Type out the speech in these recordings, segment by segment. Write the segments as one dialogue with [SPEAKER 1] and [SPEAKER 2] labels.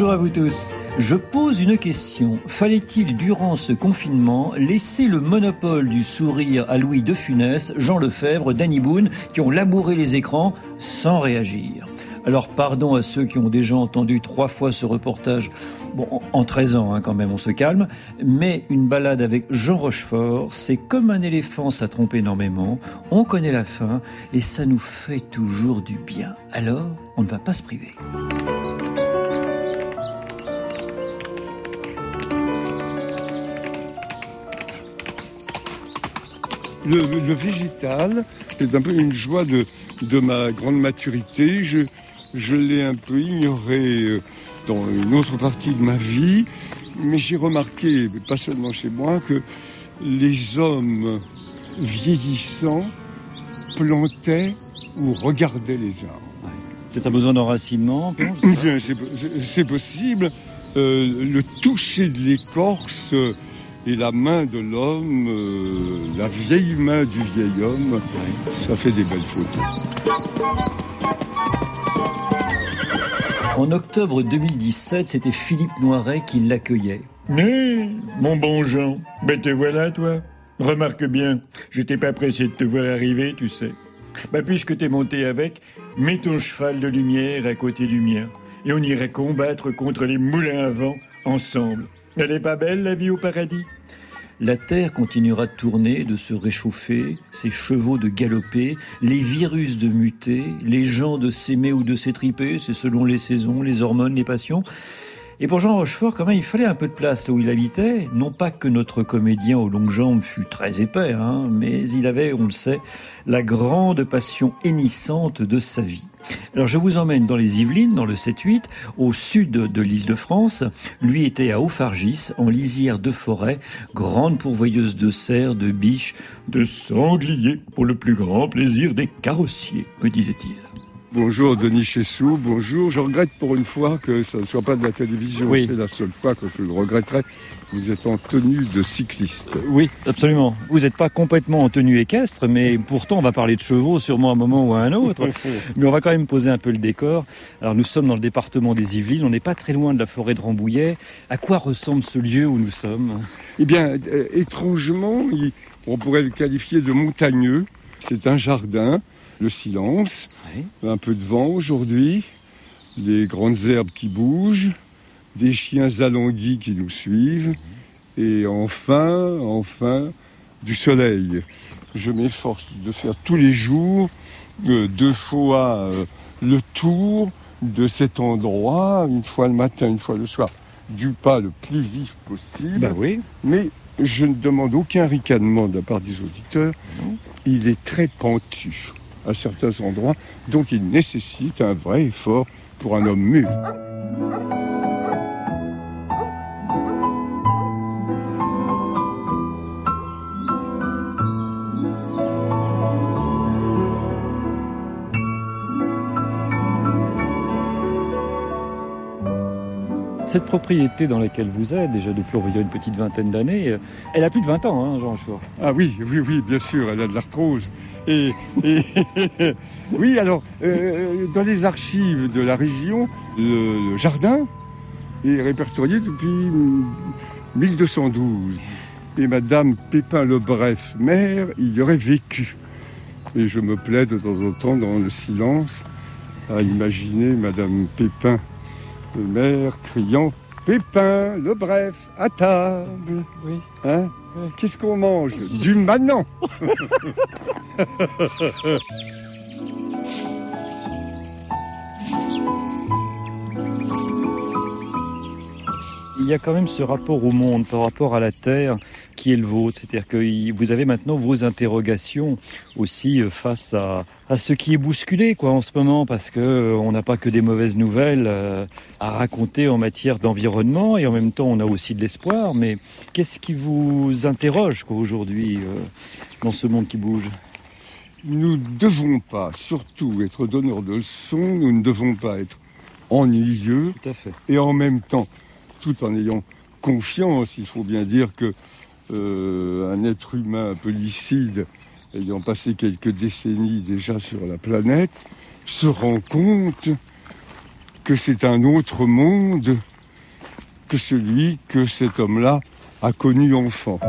[SPEAKER 1] Bonjour à vous tous. Je pose une question. Fallait-il, durant ce confinement, laisser le monopole du sourire à Louis de Funès, Jean Lefebvre, Danny Boone, qui ont labouré les écrans sans réagir? Alors pardon à ceux qui ont déjà entendu 3 fois ce reportage. Bon, en 13 ans quand même, on se calme. Mais une balade avec Jean Rochefort, c'est comme un éléphant, ça trompe énormément. On connaît la fin et ça nous fait toujours du bien. Alors, on ne va pas se priver.
[SPEAKER 2] Le végétal, c'est un peu une joie de ma grande maturité. Je l'ai un peu ignoré dans une autre partie de ma vie, mais j'ai remarqué, pas seulement chez moi, que les hommes vieillissants plantaient ou regardaient les arbres.
[SPEAKER 1] Peut-être un besoin d'enracinement,
[SPEAKER 2] c'est possible. Le toucher de l'écorce et la main de l'homme, la vieille main du vieil homme, ça fait des belles photos.
[SPEAKER 1] En octobre 2017, c'était Philippe Noiret qui l'accueillait.
[SPEAKER 3] Mais, mon bon Jean, ben te voilà, toi. Remarque bien, je t'ai pas pressé de te voir arriver, tu sais. Puisque t'es monté avec, mets ton cheval de lumière à côté du mien, et on irait combattre contre les moulins à vent ensemble. Elle est pas belle, la vie au paradis?
[SPEAKER 1] La Terre continuera de tourner, de se réchauffer, ses chevaux de galoper, les virus de muter, les gens de s'aimer ou de s'étriper, c'est selon les saisons, les hormones, les passions. Et pour Jean Rochefort, quand même, il fallait un peu de place là où il habitait. Non pas que notre comédien aux longues jambes fût très épais, mais il avait, on le sait, la grande passion hennissante de sa vie. Alors je vous emmène dans les Yvelines, dans le 7-8, au sud de l'Île-de-France. Lui était à Haut-Fargis, en lisière de forêt, grande pourvoyeuse de cerfs, de biches, de sangliers, pour le plus grand plaisir des carrossiers, me disait-il.
[SPEAKER 2] Bonjour Denis Chessou, bonjour. Je regrette pour une fois que ça ne soit pas de la télévision.
[SPEAKER 1] Oui.
[SPEAKER 2] C'est la seule fois que je le regretterai. Vous êtes en tenue de cycliste.
[SPEAKER 1] Oui, absolument. Vous n'êtes pas complètement en tenue équestre, mais pourtant on va parler de chevaux sûrement à un moment ou à un autre. Mais on va quand même poser un peu le décor. Alors nous sommes dans le département des Yvelines, on n'est pas très loin de la forêt de Rambouillet. À quoi ressemble ce lieu où nous sommes ?
[SPEAKER 2] Eh bien, étrangement, on pourrait le qualifier de montagneux. C'est un jardin, le silence, un peu de vent aujourd'hui, les grandes herbes qui bougent, des chiens alanguis qui nous suivent, et enfin, du soleil. Je m'efforce de faire tous les jours 2 fois le tour de cet endroit, une fois le matin, une fois le soir, du pas le plus vif possible.
[SPEAKER 1] Oui.
[SPEAKER 2] Mais je ne demande aucun ricanement de la part des auditeurs. Il est très pentu à certains endroits, donc il nécessite un vrai effort pour un homme mûr.
[SPEAKER 1] Cette propriété dans laquelle vous êtes, déjà depuis on va dire une petite vingtaine d'années, elle a plus de 20 ans, Jean Rochefort.
[SPEAKER 2] Ah oui, bien sûr, elle a de l'arthrose. Et oui, alors, dans les archives de la région, le jardin est répertorié depuis 1212. Et Madame Pépin-Lebref, mère, y aurait vécu. Et je me plais de temps en temps dans le silence à imaginer Madame Pépin, mère, criant « Pépin, Lebref, à table !»
[SPEAKER 1] Oui.
[SPEAKER 2] Hein ? Qu'est-ce qu'on mange ? Du manant.
[SPEAKER 1] Il y a quand même ce rapport au monde, par rapport à la terre, qui est le vôtre. C'est-à-dire que vous avez maintenant vos interrogations aussi face à ce qui est bousculé en ce moment, parce qu'on n'a pas que des mauvaises nouvelles à raconter en matière d'environnement, et en même temps on a aussi de l'espoir. Mais qu'est-ce qui vous interroge aujourd'hui dans ce monde qui bouge ?
[SPEAKER 2] Nous ne devons pas, surtout, être donneurs de leçons, nous ne devons pas être ennuyeux.
[SPEAKER 1] Tout à fait.
[SPEAKER 2] Et en même temps, tout en ayant confiance, il faut bien dire que un être humain un peu lucide, ayant passé quelques décennies déjà sur la planète, se rend compte que c'est un autre monde que celui que cet homme-là a connu enfant.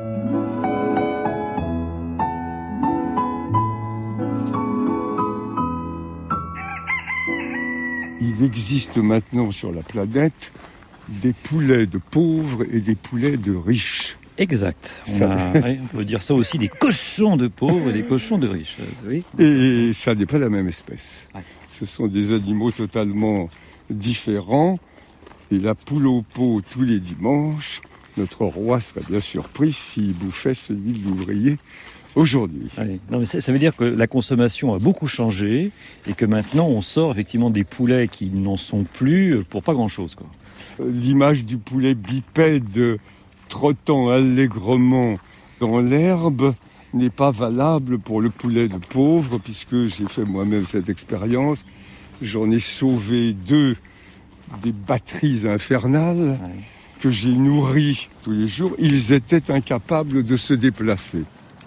[SPEAKER 2] Il existe maintenant sur la planète des poulets de pauvres et des poulets de riches.
[SPEAKER 1] Exact. On peut dire ça aussi, des cochons de pauvres et des cochons de riches. Oui.
[SPEAKER 2] Et ça n'est pas la même espèce.
[SPEAKER 1] Ouais.
[SPEAKER 2] Ce sont des animaux totalement différents. Et la poule au pot tous les dimanches, notre roi serait bien surpris s'il bouffait celui de l'ouvrier aujourd'hui.
[SPEAKER 1] Ouais. Non, mais ça veut dire que la consommation a beaucoup changé et que maintenant on sort effectivement des poulets qui n'en sont plus pour pas grand-chose, quoi.
[SPEAKER 2] L'image du poulet bipède trottant allègrement dans l'herbe n'est pas valable pour le poulet de pauvre, puisque j'ai fait moi-même cette expérience. J'en ai sauvé 2 des batteries infernales que j'ai nourries tous les jours. Ils étaient incapables de se déplacer.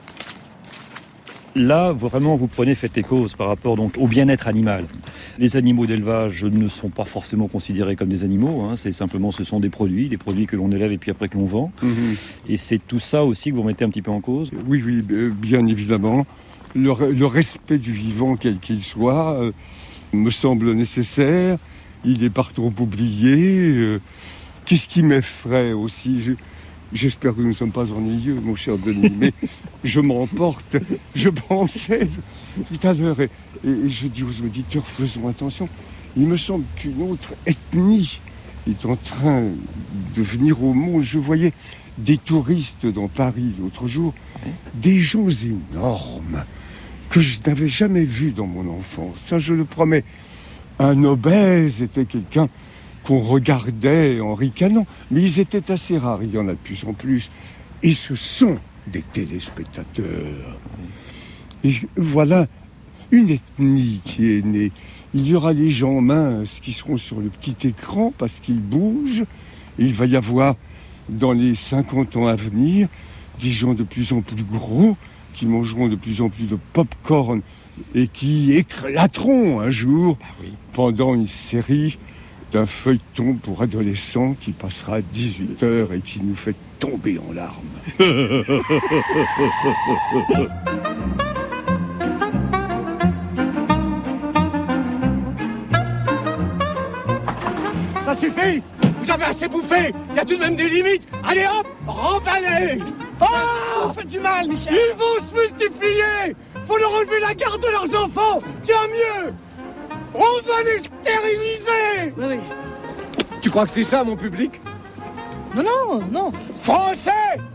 [SPEAKER 1] Là, vraiment, vous prenez fait et cause par rapport donc, au bien-être animal. Les animaux d'élevage ne sont pas forcément considérés comme des animaux. C'est simplement, ce sont des produits que l'on élève et puis après que l'on vend. Et c'est tout ça aussi que vous mettez un petit peu en cause.
[SPEAKER 2] Oui, bien évidemment. Le respect du vivant, quel qu'il soit, me semble nécessaire. Il est par trop oublié. Qu'est-ce qui m'effraie aussi ? J'espère que nous ne sommes pas ennuyeux, mon cher Denis, mais je m'emporte. Je pensais tout à l'heure, et je dis aux auditeurs, faisons attention. Il me semble qu'une autre ethnie est en train de venir au monde. Je voyais des touristes dans Paris l'autre jour, des gens énormes que je n'avais jamais vus dans mon enfance. Ça, je le promets. Un obèse était quelqu'un qu'on regardait en ricanant, mais ils étaient assez rares, il y en a de plus en plus, et ce sont des téléspectateurs. Et voilà une ethnie qui est née. Il y aura les gens minces qui seront sur le petit écran parce qu'ils bougent, et il va y avoir, dans les 50 ans à venir, des gens de plus en plus gros qui mangeront de plus en plus de pop-corn et qui éclateront un jour pendant une série d'un feuilleton pour adolescents qui passera à 18h et qui nous fait tomber en larmes.
[SPEAKER 4] Ça suffit! Vous avez assez bouffé! Il y a tout de même des limites! Allez hop! Remballez! Oh! Vous faites du mal, Michel! Ils vont se multiplier! Faut leur enlever la garde de leurs enfants! Tiens mieux! On va les stériliser! Oui. Tu crois que c'est ça, mon public? Non. Français!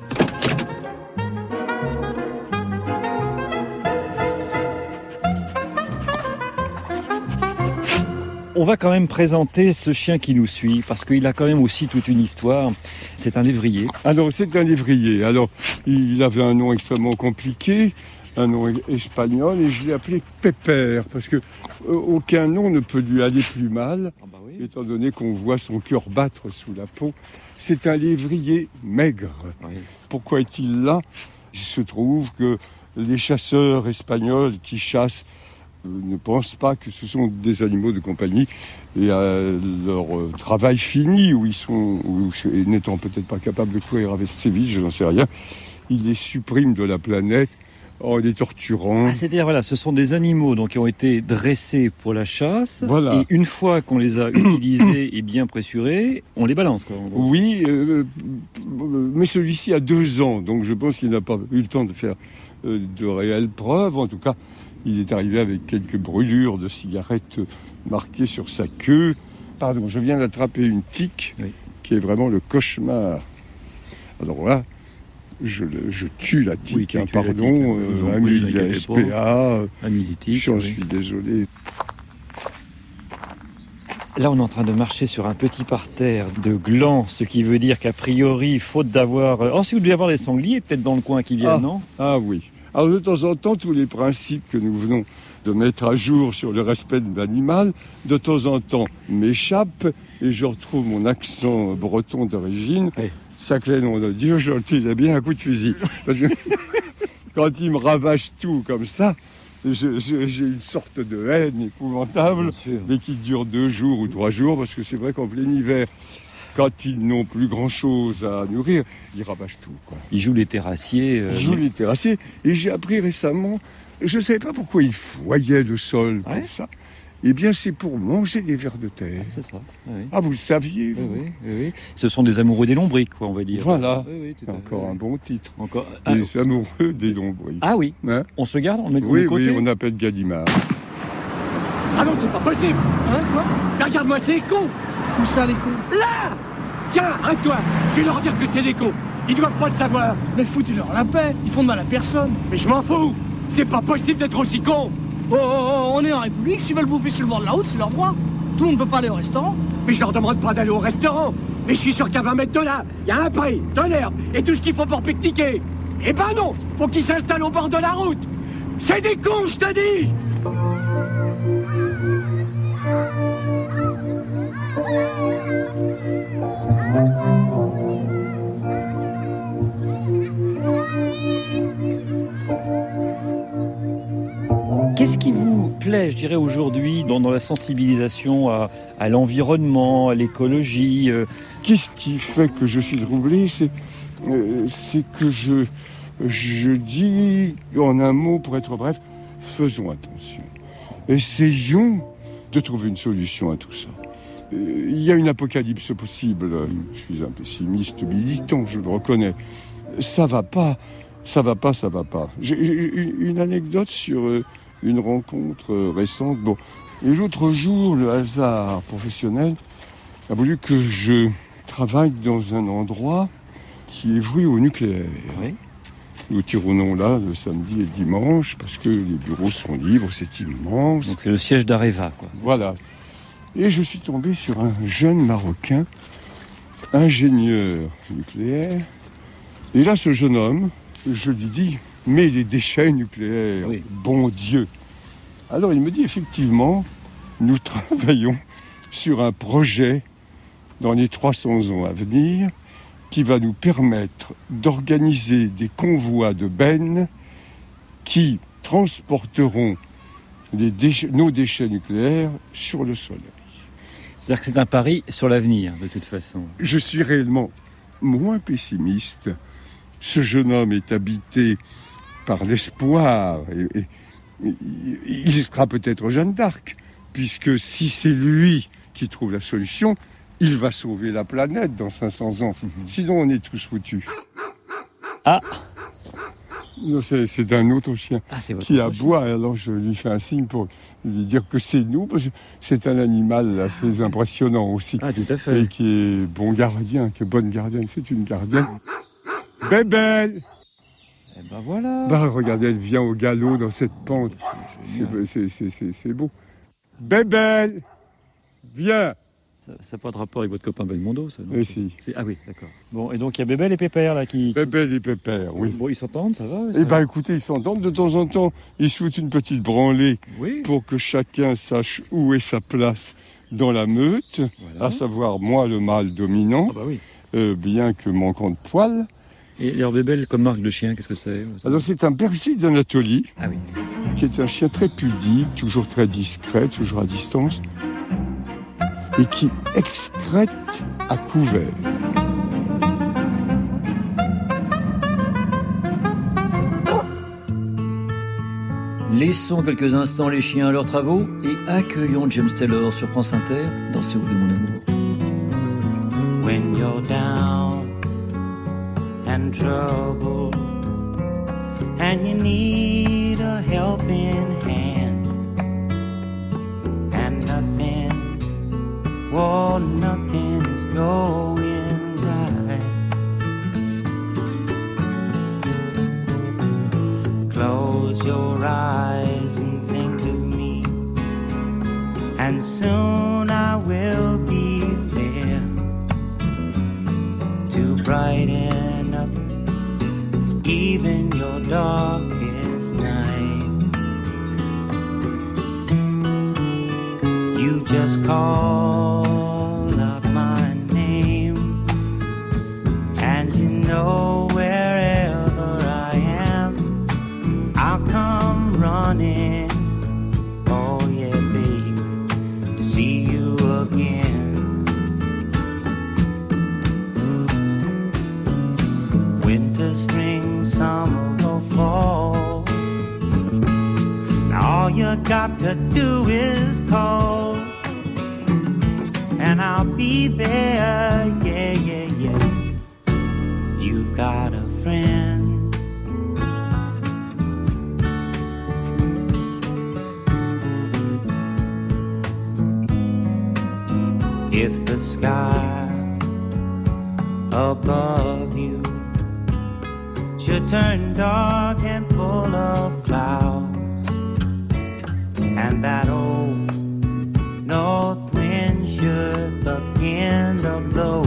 [SPEAKER 1] On va quand même présenter ce chien qui nous suit, parce qu'il a quand même aussi toute une histoire. C'est un lévrier.
[SPEAKER 2] Alors, c'est un lévrier. Alors, il avait un nom extrêmement compliqué, un nom espagnol, et je l'ai appelé Pépère, parce que aucun nom ne peut lui aller plus mal, étant donné qu'on voit son cœur battre sous la peau. C'est un lévrier maigre. Oui. Pourquoi est-il là ? Il se trouve que les chasseurs espagnols qui chassent ne pensent pas que ce sont des animaux de compagnie, et à leur travail fini, et n'étant peut-être pas capables de courir avec Séville, je n'en sais rien, ils les suppriment de la planète en les torturant.
[SPEAKER 1] C'est-à-dire, ce sont des animaux donc, qui ont été dressés pour la chasse, et une fois qu'on les a utilisés et bien pressurés, on les balance, quoi.
[SPEAKER 2] Oui, mais celui-ci a 2 ans, donc je pense qu'il n'a pas eu le temps de faire de réelles preuves. En tout cas, il est arrivé avec quelques brûlures de cigarettes marquées sur sa queue. Pardon, je viens d'attraper une tique qui est vraiment le cauchemar. Alors là, je tue la tique, pardon, ami de la SPA, j'en suis désolé.
[SPEAKER 1] Là, on est en train de marcher sur un petit parterre de glands, ce qui veut dire qu'a priori, faute d'avoir... si vous devez avoir des sangliers, peut-être dans le coin qui viennent, non ?
[SPEAKER 2] Ah oui. Alors de temps en temps, tous les principes que nous venons de mettre à jour sur le respect de l'animal, de temps en temps m'échappent et je retrouve mon accent breton d'origine. Oui. Sacré nom de Dieu, il a bien un coup de fusil. Parce que quand il me ravage tout comme ça, j'ai une sorte de haine épouvantable, mais qui dure 2 jours ou 3 jours, parce que c'est vrai qu'en plein hiver, quand ils n'ont plus grand-chose à nourrir, ils rabâchent tout, quoi.
[SPEAKER 1] Ils jouent les terrassiers.
[SPEAKER 2] Ils jouent les terrassiers. Et j'ai appris récemment, je ne savais pas pourquoi ils foyaient le sol comme ça. Eh bien, c'est pour manger des vers de terre.
[SPEAKER 1] C'est ça. Oui.
[SPEAKER 2] Ah, vous le saviez, vous?
[SPEAKER 1] Oui. Ce sont des amoureux des lombrics, quoi, on va dire.
[SPEAKER 2] Voilà.
[SPEAKER 1] Oui,
[SPEAKER 2] encore un bon titre.
[SPEAKER 1] Encore.
[SPEAKER 2] Des amoureux des lombrics.
[SPEAKER 1] Ah oui.
[SPEAKER 2] Hein?
[SPEAKER 1] On se garde, on le met de côté.
[SPEAKER 2] Oui, on appelle Gallimard.
[SPEAKER 4] Ah non, c'est pas possible. Hein, quoi? Mais regarde-moi, c'est con. Où ça, les cons? Là! Tiens, arrête-toi. Je vais leur dire que c'est des cons. Ils doivent pas le savoir. Mais foutez-leur la paix. Ils font de mal à personne. Mais je m'en fous. C'est pas possible d'être aussi con.
[SPEAKER 5] Oh, on est en République, s'ils veulent bouffer sur le bord de la route, c'est leur droit. Tout le monde ne peut pas aller au restaurant.
[SPEAKER 4] Mais je leur demande pas d'aller au restaurant. Mais je suis sûr qu'à 20 mètres de là, il y a un pré, de l'herbe et tout ce qu'il faut pour pique-niquer. Eh ben non, faut qu'ils s'installent au bord de la route. C'est des cons, je te dis.
[SPEAKER 1] Qu'est-ce qui vous plaît, je dirais, aujourd'hui dans la sensibilisation à l'environnement, à l'écologie
[SPEAKER 2] Qu'est-ce qui fait que je suis troublé? C'est que je dis en un mot, pour être bref, faisons attention. Essayons de trouver une solution à tout ça. Il y a une apocalypse possible. Je suis un pessimiste militant, je le reconnais. Ça va pas. J'ai une anecdote sur une rencontre récente. Bon. Et l'autre jour, le hasard professionnel a voulu que je travaille dans un endroit qui est voué au nucléaire.
[SPEAKER 1] Oui.
[SPEAKER 2] Nous tirons là le samedi et le dimanche parce que les bureaux sont libres, c'est immense.
[SPEAKER 1] Donc c'est le siège d'Areva, quoi.
[SPEAKER 2] Voilà. Et je suis tombé sur un jeune Marocain, ingénieur nucléaire. Et là, ce jeune homme, je lui dis, mais les déchets nucléaires, oui. Bon Dieu. Alors il me dit, effectivement, nous travaillons sur un projet dans les 300 ans à venir qui va nous permettre d'organiser des convois de bennes qui transporteront nos déchets nucléaires sur le soleil.
[SPEAKER 1] C'est-à-dire que c'est un pari sur l'avenir, de toute façon.
[SPEAKER 2] Je suis réellement moins pessimiste. Ce jeune homme est habité par l'espoir. Et il sera peut-être Jeanne d'Arc, puisque si c'est lui qui trouve la solution, il va sauver la planète dans 500 ans. Sinon, on est tous foutus.
[SPEAKER 1] Ah!
[SPEAKER 2] Non, c'est un autre chien qui aboie. Alors je lui fais un signe pour lui dire que c'est nous, parce que c'est un animal assez impressionnant aussi.
[SPEAKER 1] Ah, tout à fait.
[SPEAKER 2] Et qui est bon gardien, qui est bonne gardienne. C'est une gardienne. Bébelle!
[SPEAKER 1] Eh ben voilà.
[SPEAKER 2] Bah, regardez, elle vient au galop dans cette pente. C'est beau. Bébelle! Viens!
[SPEAKER 1] Ça n'a pas de rapport avec votre copain Belmondo, ça, non?
[SPEAKER 2] Si.
[SPEAKER 1] Ah oui, d'accord. Bon, et donc il y a Bébel et Pépère, là, qui...
[SPEAKER 2] Bébel et Pépère, oui.
[SPEAKER 1] Bon, ils s'entendent, ça va?
[SPEAKER 2] Eh bien, écoutez, ils s'entendent. De temps en temps, ils se foutent une petite branlée pour que chacun sache où est sa place dans la meute, à savoir, moi, le mâle dominant, bien que manquant de poils.
[SPEAKER 1] Et leur Bébel, comme marque de chien, qu'est-ce que c'est?
[SPEAKER 2] Alors, c'est un berger d'Anatolie, qui est un chien très pudique, toujours très discret, toujours à distance, et qui excrète à couvert.
[SPEAKER 1] Laissons quelques instants les chiens à leurs travaux et accueillons James Taylor sur France Inter dans C'est où de mon amour.
[SPEAKER 6] When you're down and troubled and you need a helping hand and nothing is going right. Close your eyes and think of me, and soon I will be there to brighten up even your darkest night. You just call up my name, and you know wherever I am, I'll come running. Oh yeah, baby, to see you again. you got to do is call, and I'll be there, yeah, yeah, yeah. You've got a friend. If the sky above you should turn dark and full of clouds, and that old north wind should begin to blow,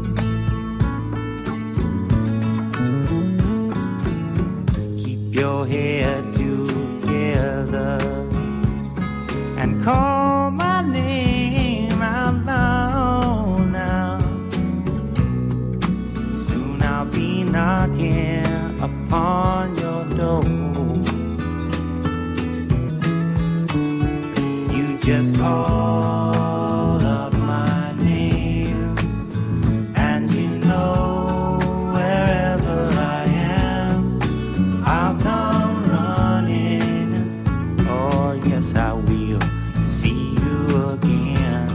[SPEAKER 6] keep your head together and call my name out loud now. Soon I'll be knocking upon your door. You just call up my name, and you know wherever I am, I'll come running. Oh yes, I will see you again.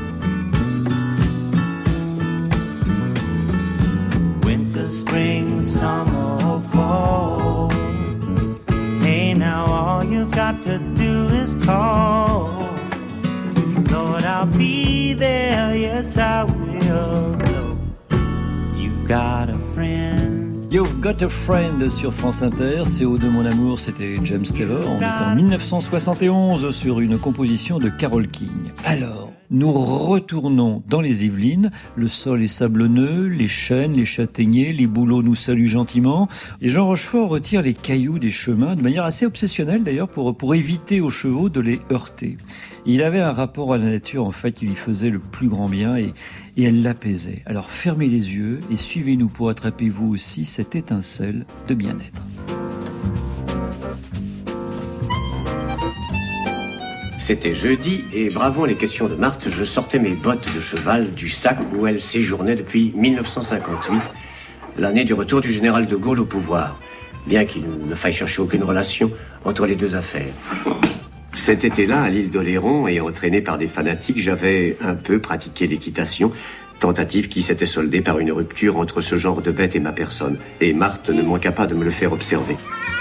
[SPEAKER 6] Winter, spring, summer, fall. Hey, now all you've got to do is call. Lord, I'll be there, yes I will. You've got a friend.
[SPEAKER 1] You've Got a Friend sur France Inter, C'est Au de mon amour, c'était James Taylor. On est en 1971 sur une composition de Carole King. Alors, nous retournons dans les Yvelines. Le sol est sablonneux, les chênes, les châtaigniers, les bouleaux nous saluent gentiment. Et Jean Rochefort retire les cailloux des chemins de manière assez obsessionnelle d'ailleurs pour éviter aux chevaux de les heurter. Il avait un rapport à la nature en fait qui lui faisait le plus grand bien et elle l'apaisait. Alors fermez les yeux et suivez-nous pour attraper vous aussi cette étincelle de bien-être.
[SPEAKER 7] C'était jeudi et bravant les questions de Marthe, je sortais mes bottes de cheval du sac où elle séjournait depuis 1958, l'année du retour du général de Gaulle au pouvoir, bien qu'il ne faille chercher aucune relation entre les deux affaires. Cet été-là, à l'île d'Oléron et entraîné par des fanatiques, j'avais un peu pratiqué l'équitation, tentative qui s'était soldée par une rupture entre ce genre de bête et ma personne. Et Marthe ne manqua pas de me le faire observer.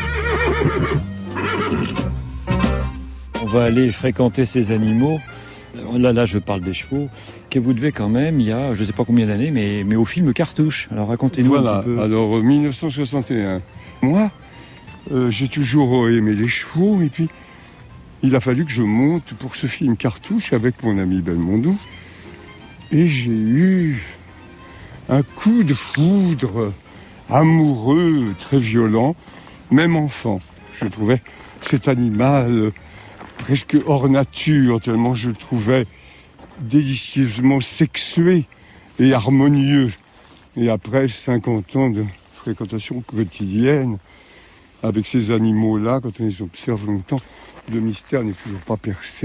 [SPEAKER 1] On va aller fréquenter ces animaux. Là, je parle des chevaux, que vous devez quand même, il y a je ne sais pas combien d'années, mais au film Cartouche. Alors racontez-nous un petit peu.
[SPEAKER 2] Alors 1961. Moi, j'ai toujours aimé les chevaux, et puis il a fallu que je monte pour ce film Cartouche avec mon ami Belmondo. Et j'ai eu un coup de foudre amoureux, très violent, même enfant. Je trouvais cet animal presque hors nature, tellement je le trouvais délicieusement sexué et harmonieux. Et après 50 ans de fréquentation quotidienne avec ces animaux-là, quand on les observe longtemps, le mystère n'est toujours pas percé.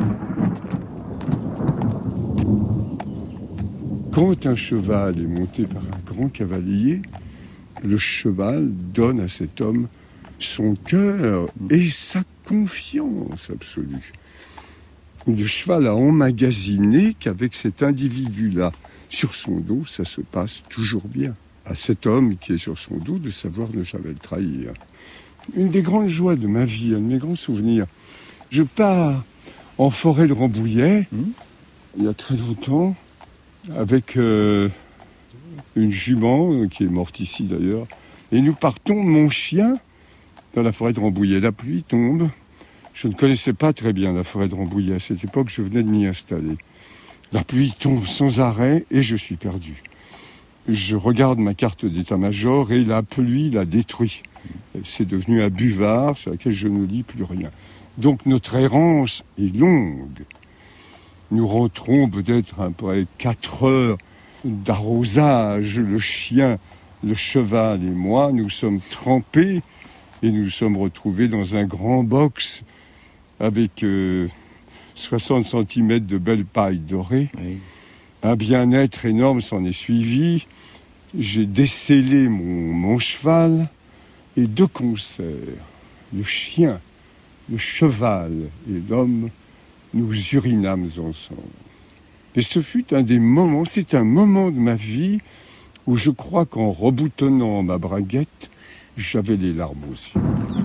[SPEAKER 2] Quand un cheval est monté par un grand cavalier, le cheval donne à cet homme son cœur et sa confiance absolue. Le cheval a emmagasiné qu'avec cet individu-là sur son dos, ça se passe toujours bien. À cet homme qui est sur son dos de savoir ne jamais le trahir. Une des grandes joies de ma vie, un de mes grands souvenirs, je pars en forêt de Rambouillet, il y a très longtemps, avec une jument qui est morte ici d'ailleurs, et nous partons, mon chien, dans la forêt de Rambouillet. La pluie tombe. Je ne connaissais pas très bien la forêt de Rambouillet. À cette époque, je venais de m'y installer. La pluie tombe sans arrêt et je suis perdu. Je regarde ma carte d'état-major et la pluie la détruit. C'est devenu un buvard sur lequel je ne lis plus rien. Donc notre errance est longue. Nous rentrons peut-être après 4 heures d'arrosage. Le chien, le cheval et moi, nous sommes trempés et nous sommes retrouvés dans un grand box avec 60 cm de belle paille dorée. Oui. Un bien-être énorme s'en est suivi. J'ai décellé mon cheval et de concert, le chien le cheval et l'homme, nous urinâmes ensemble. Et ce fut c'est un moment de ma vie où je crois qu'en reboutonnant ma braguette, j'avais les larmes aux yeux.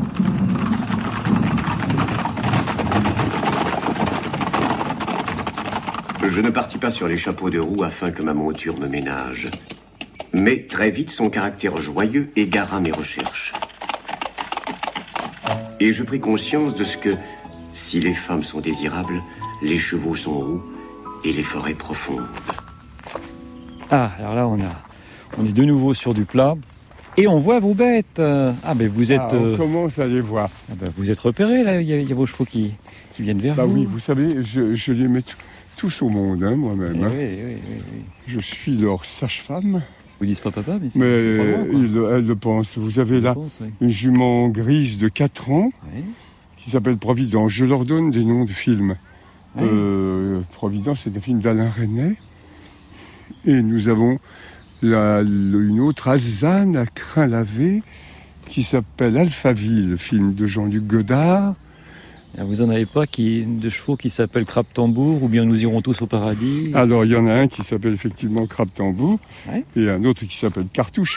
[SPEAKER 7] Je ne partis pas sur les chapeaux de roue afin que ma monture me ménage. Mais très vite, son caractère joyeux égara mes recherches. Et je pris conscience de ce que, si les femmes sont désirables, les chevaux sont roux et les forêts profondes.
[SPEAKER 1] Ah, alors là, on est de nouveau sur du plat. Et on voit vos bêtes. Ah, ben vous êtes...
[SPEAKER 2] on commence à les voir.
[SPEAKER 1] Ah ben, vous êtes repérés, là. Il y a vos chevaux qui viennent vers vous.
[SPEAKER 2] Oui, vous savez, je les mets tous au monde, moi-même.
[SPEAKER 1] Oui.
[SPEAKER 2] Je suis leur sage-femme.
[SPEAKER 1] Vous disent pas papa,
[SPEAKER 2] mais elle le pense. Vous avez là une jument grise de 4 ans qui s'appelle Providence. Je leur donne des noms de films. Providence, c'est un film d'Alain Resnais. Et nous avons une autre Alzane à Crin-Lavé qui s'appelle Alphaville, film de Jean-Luc Godard.
[SPEAKER 1] Vous n'en avez pas de chevaux qui s'appellent Crabe-Tambour ou bien Nous irons tous au paradis?
[SPEAKER 2] Alors il y en a un qui s'appelle effectivement Crabe-Tambour et un autre qui s'appelle Cartouche.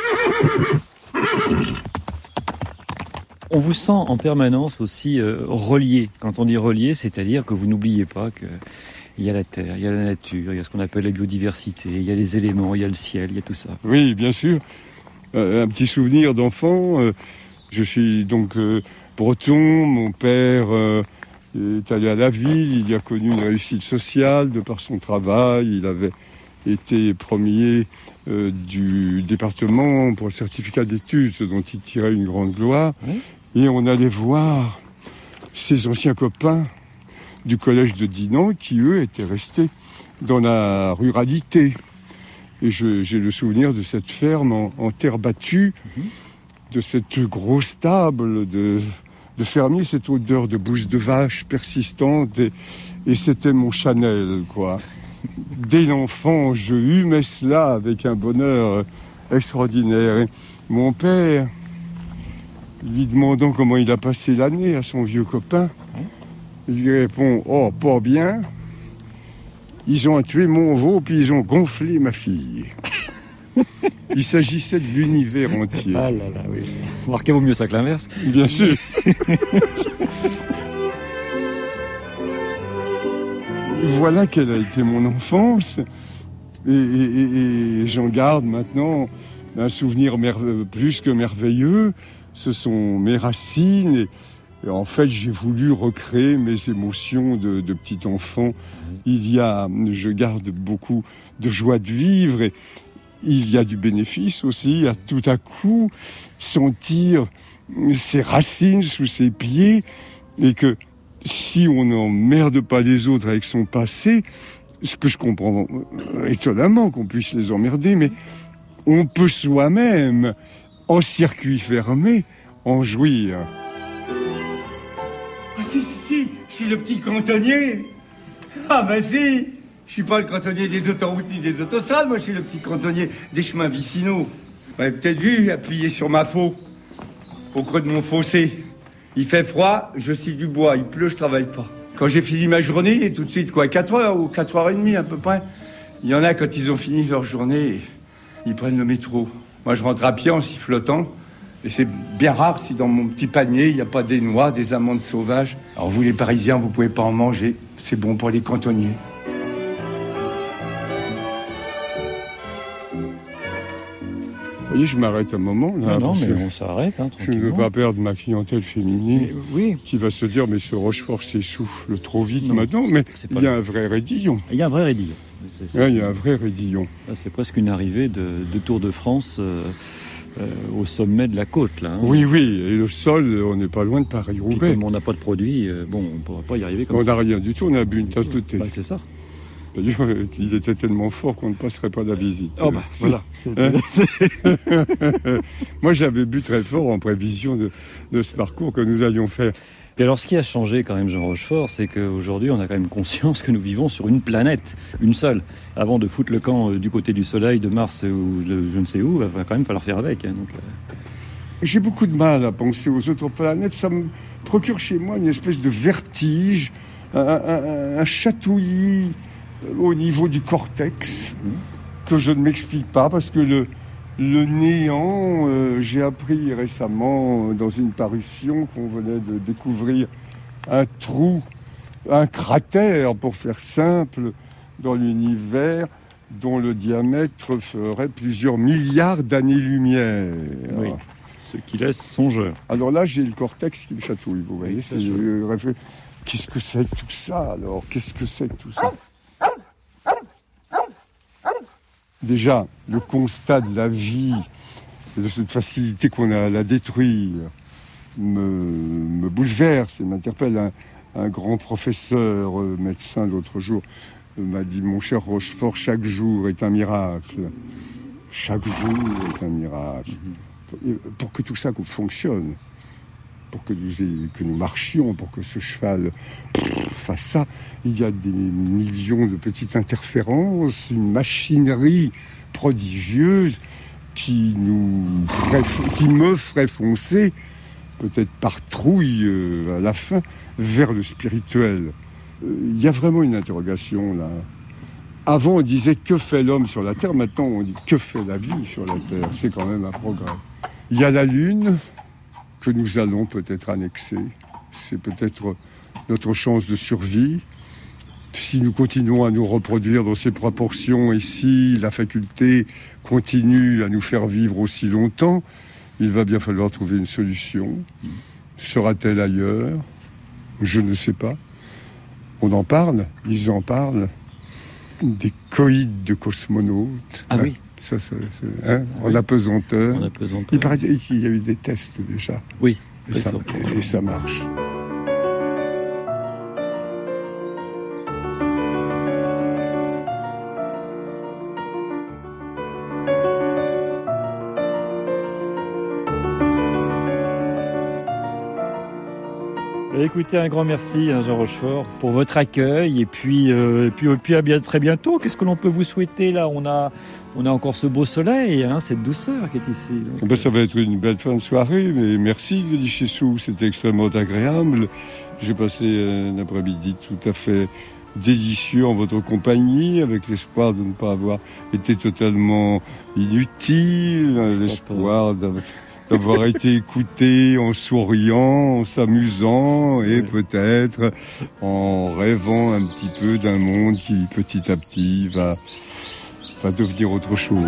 [SPEAKER 1] On vous sent en permanence aussi relié. Quand on dit relié, c'est-à-dire que vous n'oubliez pas qu'il y a la terre, il y a la nature, il y a ce qu'on appelle la biodiversité, il y a les éléments, il y a le ciel, il y a tout ça.
[SPEAKER 2] Oui, bien sûr. Un petit souvenir d'enfant. Je suis donc breton. Mon père est allé à la ville. Il a connu une réussite sociale de par son travail. Il avait été premier du département pour le certificat d'études, ce dont il tirait une grande gloire. Et on allait voir ses anciens copains du collège de Dinan qui, eux, étaient restés dans la ruralité. Et j'ai le souvenir de cette ferme en terre battue, de cette grosse table de fermier, cette odeur de bouse de vache persistante. Et c'était mon Chanel, quoi. Dès l'enfant, je humais cela avec un bonheur extraordinaire. Et mon père, lui demandant comment il a passé l'année à son vieux copain, il lui répond « Oh, pas bien. Ils ont tué mon veau, puis ils ont gonflé ma fille. » Il s'agissait de l'univers entier.
[SPEAKER 1] Ah là là, oui. Remarquez, vaut mieux ça que l'inverse.
[SPEAKER 2] Bien sûr. Voilà quelle a été mon enfance. Et j'en garde maintenant un souvenir plus que merveilleux. Ce sont mes racines. Et en fait, j'ai voulu recréer mes émotions de petit enfant. Je garde beaucoup de joie de vivre. Et il y a du bénéfice aussi à tout à coup sentir ses racines sous ses pieds. Et que si on n'emmerde pas les autres avec son passé, ce que je comprends étonnamment qu'on puisse les emmerder, mais on peut soi-même, en circuit fermé, en jouir.
[SPEAKER 8] Ah si, je suis le petit cantonnier. Ah bah si, je suis pas le cantonnier des autoroutes ni des autostrades, moi je suis le petit cantonnier des chemins vicinaux. Vous m'avez peut-être vu, appuyé sur ma faux, au creux de mon fossé. Il fait froid, je scie du bois, il pleut, je travaille pas. Quand j'ai fini ma journée, et tout de suite, 4h ou 4h30 à peu près, il y en a quand ils ont fini leur journée, ils prennent le métro. Moi je rentre à pied en sifflotant, et c'est bien rare si dans mon petit panier, il n'y a pas des noix, des amandes sauvages. Alors vous les Parisiens, vous pouvez pas en manger, c'est bon pour les cantonniers.
[SPEAKER 2] Vous voyez, je m'arrête un moment. Là,
[SPEAKER 1] non, mais on s'arrête.
[SPEAKER 2] Je ne veux pas perdre ma clientèle féminine qui va se dire, mais ce Rochefort s'essouffle trop vite maintenant. Mais il y a un vrai raidillon.
[SPEAKER 1] Il y a un vrai raidillon.
[SPEAKER 2] Il y a un vrai raidillon.
[SPEAKER 1] C'est presque une arrivée de Tour de France au sommet de la côte. Là, hein.
[SPEAKER 2] Oui, et le sol, on n'est pas loin de Paris-Roubaix.
[SPEAKER 1] Comme on n'a pas de produit, on ne pourra pas y arriver comme ça.
[SPEAKER 2] On n'a rien du tout, on a bu une tasse de thé.
[SPEAKER 1] C'est ça.
[SPEAKER 2] D'ailleurs, il était tellement fort qu'on ne passerait pas la visite.
[SPEAKER 1] Oh bah, voilà.
[SPEAKER 2] Moi, j'avais bu très fort en prévision de ce parcours que nous allions faire.
[SPEAKER 1] Et alors, ce qui a changé quand même, Jean Rochefort, c'est qu'aujourd'hui, on a quand même conscience que nous vivons sur une planète, une seule. Avant de foutre le camp du côté du Soleil, de Mars ou de je ne sais où, il va quand même falloir faire avec. Hein, donc,
[SPEAKER 2] J'ai beaucoup de mal à penser aux autres planètes. Ça me procure chez moi une espèce de vertige, un chatouillis au niveau du cortex que je ne m'explique pas parce que le néant, j'ai appris récemment dans une parution qu'on venait de découvrir un trou, un cratère pour faire simple, dans l'univers dont le diamètre ferait plusieurs milliards d'années-lumière.
[SPEAKER 1] Oui. Ce qui laisse songeur.
[SPEAKER 2] Alors là, j'ai le cortex qui me chatouille, vous voyez. Qu'est-ce que c'est que tout ça, alors ? Qu'est-ce que c'est que tout ça ? Déjà, le constat de la vie, de cette facilité qu'on a à la détruire, me bouleverse et m'interpelle. Un grand professeur, médecin, l'autre jour, m'a dit « Mon cher Rochefort, chaque jour est un miracle. Chaque jour est un miracle. » Pour que tout ça fonctionne, pour que nous marchions, pour que ce cheval fasse ça, il y a des millions de petites interférences, une machinerie prodigieuse qui me ferait foncer, peut-être par trouille à la fin, vers le spirituel. Il y a vraiment une interrogation là. Avant on disait que fait l'homme sur la Terre, maintenant on dit que fait la vie sur la Terre. C'est quand même un progrès. Il y a la Lune que nous allons peut-être annexer. C'est peut-être notre chance de survie. Si nous continuons à nous reproduire dans ces proportions et si la faculté continue à nous faire vivre aussi longtemps, il va bien falloir trouver une solution. Sera-t-elle ailleurs ? Je ne sais pas. On en parle, ils en parlent. Des coïdes de cosmonautes.
[SPEAKER 1] Ah oui.
[SPEAKER 2] Ça, en apesanteur. Il paraît qu'il y a eu des tests déjà.
[SPEAKER 1] Oui.
[SPEAKER 2] Et ça marche.
[SPEAKER 1] Écoutez, un grand merci, Jean Rochefort, pour votre accueil et puis à très bientôt. Qu'est-ce que l'on peut vous souhaiter là ? On a encore ce beau soleil, cette douceur qui est ici. Donc...
[SPEAKER 2] Ça va être une belle fin de soirée, mais merci Denis Chessou, c'était extrêmement agréable. J'ai passé un après-midi tout à fait délicieux en votre compagnie, avec l'espoir de ne pas avoir été totalement inutile, l'espoir d'avoir été écouté en souriant, en s'amusant et peut-être en rêvant un petit peu d'un monde qui petit à petit va devenir autre chose.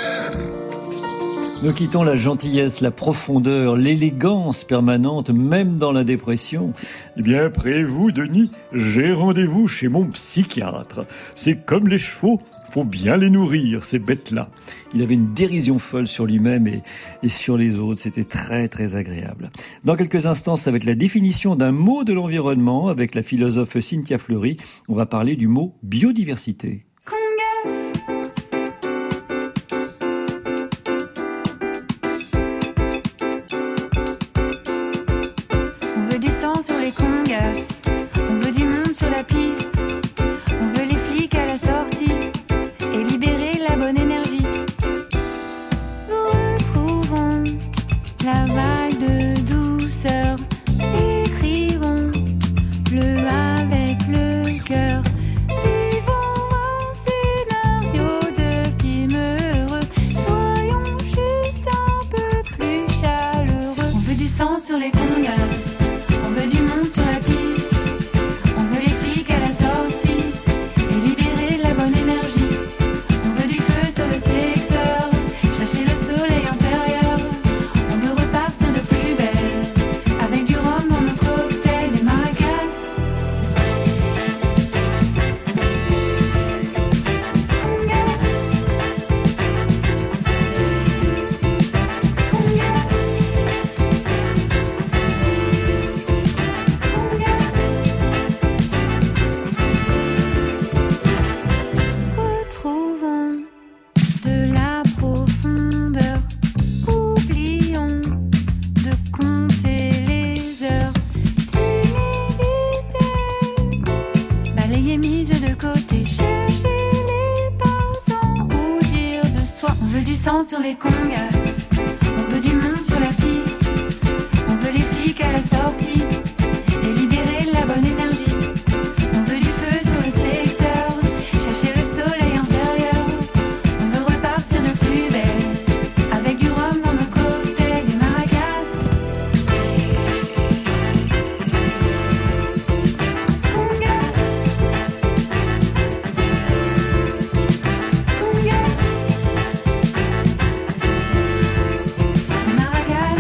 [SPEAKER 1] Nous quittons la gentillesse, la profondeur, l'élégance permanente, même dans la dépression.
[SPEAKER 3] Eh bien, après vous, Denis, j'ai rendez-vous chez mon psychiatre. C'est comme les chevaux. Faut bien les nourrir, ces bêtes-là.
[SPEAKER 1] Il avait une dérision folle sur lui-même et sur les autres. C'était très, très agréable. Dans quelques instants, ça va être la définition d'un mot de l'environnement avec la philosophe Cynthia Fleury. On va parler du mot biodiversité.
[SPEAKER 9] On veut du sang sur les congas. On veut du monde sur la piste. On veut les flics à la sortie. Et libérer la bonne énergie. Nous retrouvons la vague de douceur. Écrivons bleu avec le cœur. Vivons un scénario de film heureux. Soyons juste un peu plus chaleureux. On veut du sang sur les congas. On veut du monde sur la piste. On veut les flics à la sortie. Et libérer la bonne énergie. Sur le secteur, chercher le soleil intérieur. On veut repartir de plus belle, avec du rhum dans nos cocktails, des maracas. Retrouvons de la profondeur, oublions de compter les heures. Timidité, balayer mise de côté, chercher les pas sans rougir de soi. On veut du sang sur les congas, on veut du monde sur la piste. la sortie et libérer la bonne énergie. On veut du feu sur le secteur, chercher le soleil intérieur. On veut repartir de plus belle, avec du rhum dans nos cocktails, des maracas. Congas, congas, des maracas.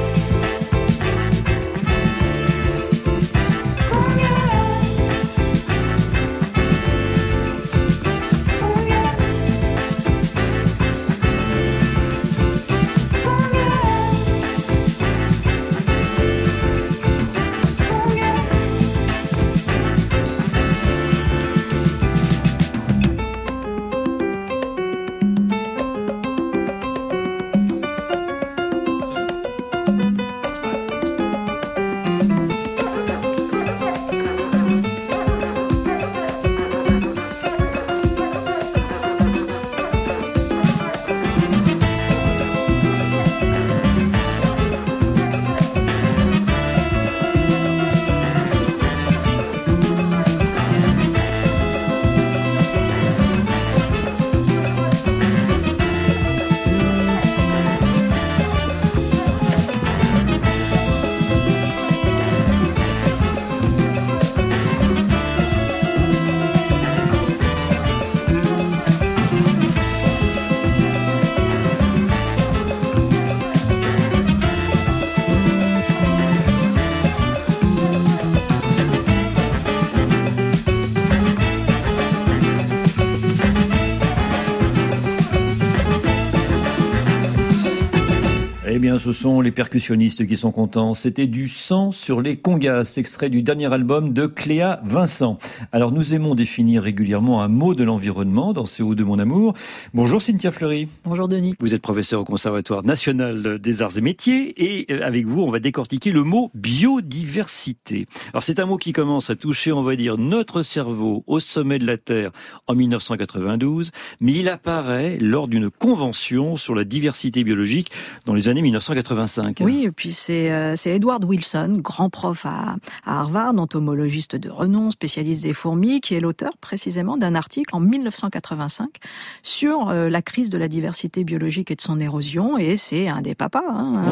[SPEAKER 1] Eh bien, ce sont les percussionnistes qui sont contents. C'était du sang sur les congas, extrait du dernier album de Cléa Vincent. Alors, nous aimons définir régulièrement un mot de l'environnement dans CO de mon amour. Bonjour Cynthia Fleury.
[SPEAKER 10] Bonjour Denis.
[SPEAKER 1] Vous êtes professeur au Conservatoire national des arts et métiers et avec vous, on va décortiquer le mot biodiversité. Alors, c'est un mot qui commence à toucher, on va dire, notre cerveau au sommet de la Terre en 1992, mais il apparaît lors d'une convention sur la diversité biologique dans les années 1985.
[SPEAKER 10] Oui, et puis c'est Edward Wilson, grand prof à Harvard, entomologiste de renom, spécialiste des fourmis, qui est l'auteur précisément d'un article en 1985 sur la crise de la diversité biologique et de son érosion, et c'est un des papas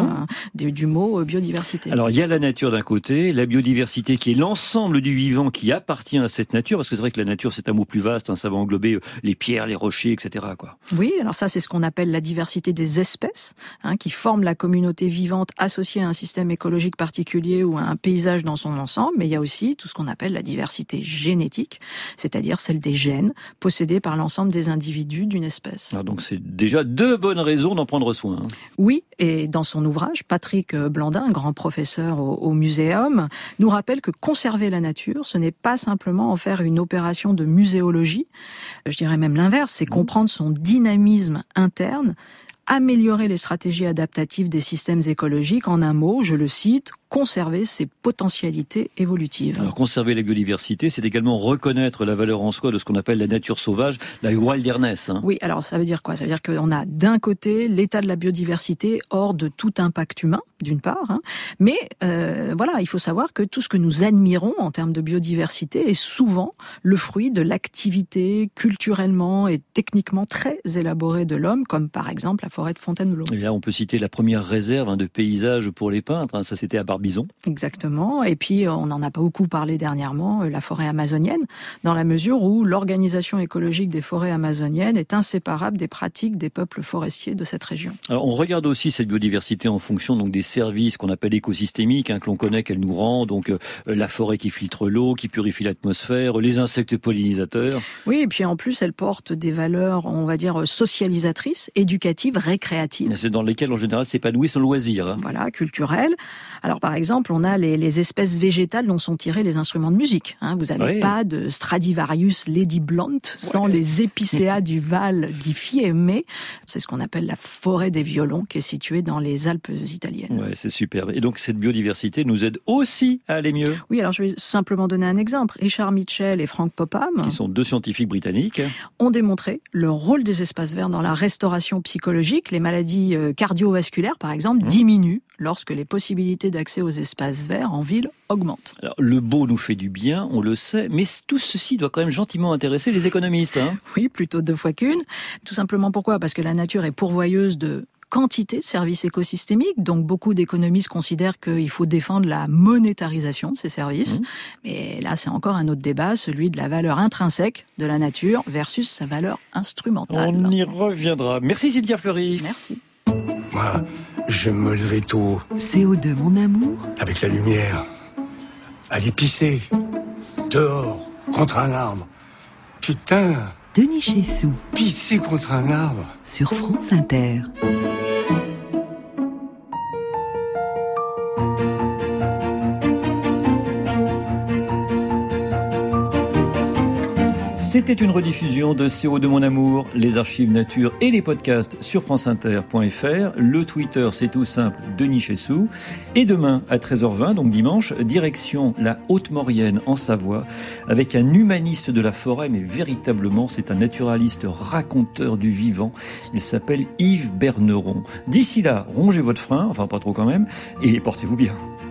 [SPEAKER 10] du mot biodiversité.
[SPEAKER 1] Alors il y a la nature d'un côté, la biodiversité qui est l'ensemble du vivant qui appartient à cette nature, parce que c'est vrai que la nature c'est un mot plus vaste, ça va englober les pierres, les rochers, etc. quoi.
[SPEAKER 10] Oui, alors ça c'est ce qu'on appelle la diversité des espèces, qui forment la communauté vivante associée à un système écologique particulier ou à un paysage dans son ensemble, mais il y a aussi tout ce qu'on appelle la diversité génétique, c'est-à-dire celle des gènes possédés par l'ensemble des individus d'une espèce.
[SPEAKER 1] Alors donc c'est déjà deux bonnes raisons d'en prendre soin.
[SPEAKER 10] Oui, et dans son ouvrage, Patrick Blandin, grand professeur au Muséum, nous rappelle que conserver la nature, ce n'est pas simplement en faire une opération de muséologie, je dirais même l'inverse, c'est comprendre son dynamisme interne, améliorer les stratégies adaptatives des systèmes écologiques, en un mot, je le cite, conserver ses potentialités évolutives.
[SPEAKER 1] Alors conserver la biodiversité, c'est également reconnaître la valeur en soi de ce qu'on appelle la nature sauvage, la wilderness.
[SPEAKER 10] Oui, alors ça veut dire quoi ? Ça veut dire qu'on a d'un côté l'état de la biodiversité hors de tout impact humain, d'une part, mais voilà, il faut savoir que tout ce que nous admirons en termes de biodiversité est souvent le fruit de l'activité culturellement et techniquement très élaborée de l'homme, comme par exemple la forêt de Fontainebleau.
[SPEAKER 1] Et là, on peut citer la première réserve de paysages pour les peintres, ça c'était à Barbizon.
[SPEAKER 10] Exactement, et puis on n'en a pas beaucoup parlé dernièrement, la forêt amazonienne, dans la mesure où l'organisation écologique des forêts amazoniennes est inséparable des pratiques des peuples forestiers de cette région.
[SPEAKER 1] Alors on regarde aussi cette biodiversité en fonction donc des services qu'on appelle écosystémiques, que l'on connaît, qu'elle nous rend, donc la forêt qui filtre l'eau, qui purifie l'atmosphère, les insectes pollinisateurs.
[SPEAKER 10] Oui, et puis en plus elle porte des valeurs, on va dire, socialisatrices, éducatives, récréatives.
[SPEAKER 1] C'est dans lesquelles en général s'épanouit son loisir.
[SPEAKER 10] Voilà, culturel. Alors par exemple, on a les espèces végétales dont sont tirés les instruments de musique. Vous n'avez pas de Stradivarius Lady Blunt sans les épicéas du Val di Fiemme. C'est ce qu'on appelle la forêt des violons qui est située dans les Alpes italiennes.
[SPEAKER 1] Ouais, c'est superbe. Et donc cette biodiversité nous aide aussi à aller mieux.
[SPEAKER 10] Oui, alors je vais simplement donner un exemple. Richard Mitchell et Frank Popham,
[SPEAKER 1] qui sont deux scientifiques britanniques,
[SPEAKER 10] ont démontré le rôle des espaces verts dans la restauration psychologique. Les maladies cardiovasculaires, par exemple, diminuent lorsque les possibilités d'accès l'accès aux espaces verts en ville augmente.
[SPEAKER 1] Alors, le beau nous fait du bien, on le sait, mais tout ceci doit quand même gentiment intéresser les économistes.
[SPEAKER 10] Oui, plutôt 2 fois qu'une. Tout simplement pourquoi ? Parce que la nature est pourvoyeuse de quantité de services écosystémiques, donc beaucoup d'économistes considèrent qu'il faut défendre la monétarisation de ces services. Mais là, c'est encore un autre débat, celui de la valeur intrinsèque de la nature versus sa valeur instrumentale.
[SPEAKER 1] On y reviendra. Merci Cynthia Fleury.
[SPEAKER 10] Merci.
[SPEAKER 4] Moi, j'aime me lever tôt.
[SPEAKER 11] CO2, mon amour.
[SPEAKER 4] Avec la lumière. Aller pisser. Dehors, contre un arbre. Putain.
[SPEAKER 11] Denis Chessou.
[SPEAKER 4] Pisser contre un arbre.
[SPEAKER 11] Sur France Inter.
[SPEAKER 1] C'était une rediffusion de CO2 mon amour, les archives nature et les podcasts sur franceinter.fr. Le Twitter, c'est tout simple, Denis Chessou. Et demain, à 13h20, donc dimanche, direction la Haute-Maurienne en Savoie, avec un humaniste de la forêt, mais véritablement, c'est un naturaliste raconteur du vivant. Il s'appelle Yves Berneron. D'ici là, rongez votre frein, enfin pas trop quand même, et portez-vous bien.